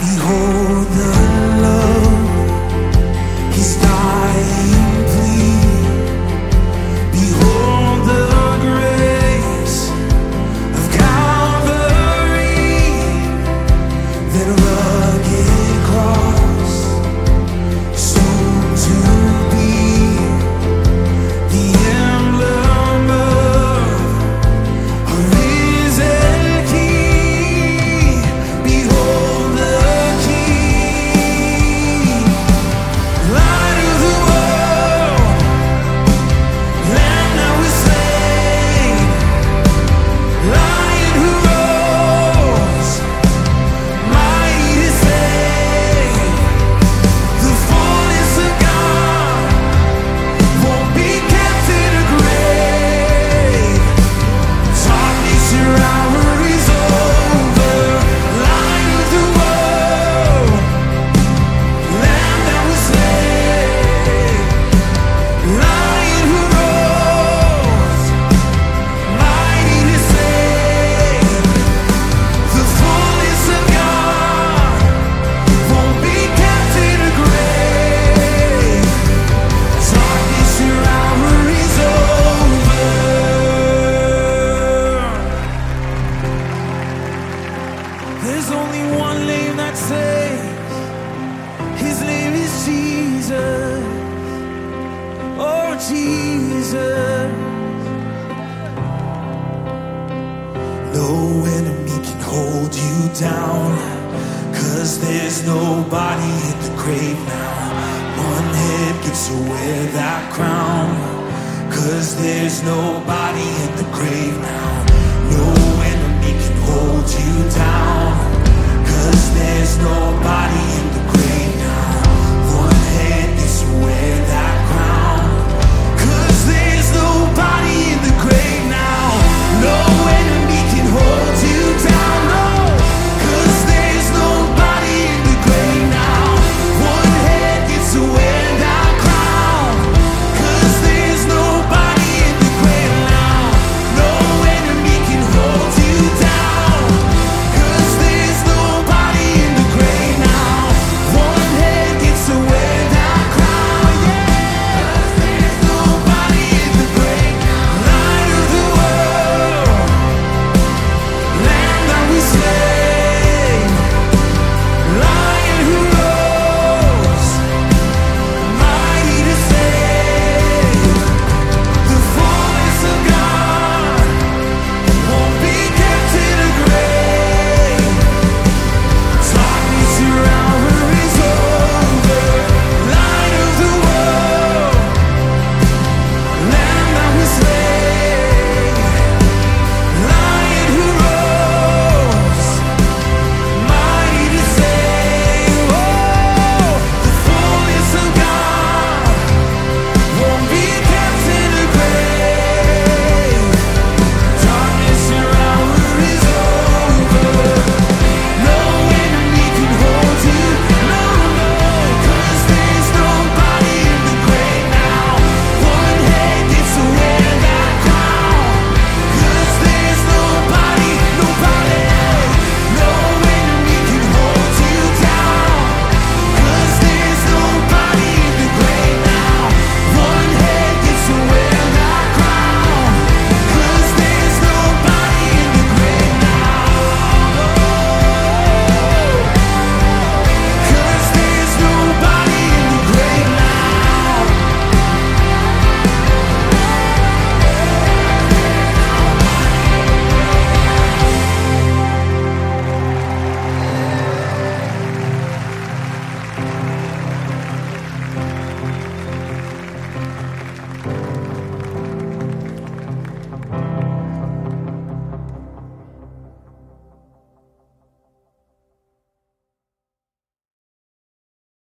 Behold the love, his dying plea. Behold the grace of Calvary, that rugged cross, soon to be the emblem of a risen King. Behold the King, Light of the world, Lamb that was slain, Lion who rose, mighty to save. The fullness of God won't be kept in a grave. Darkness, your hour is over. Light of the world, Lamb that was slain, Lion who rose, mighty to save. The fullness of God won't be kept in a grave. Darkness, your hour is over. There's only one name that saves. His name is Jesus. Oh, Jesus. No enemy can hold you down, 'cause there's nobody in the grave now. One head gets to wear that crown, 'cause there's nobody in the grave now. No enemy can hold you down, 'cause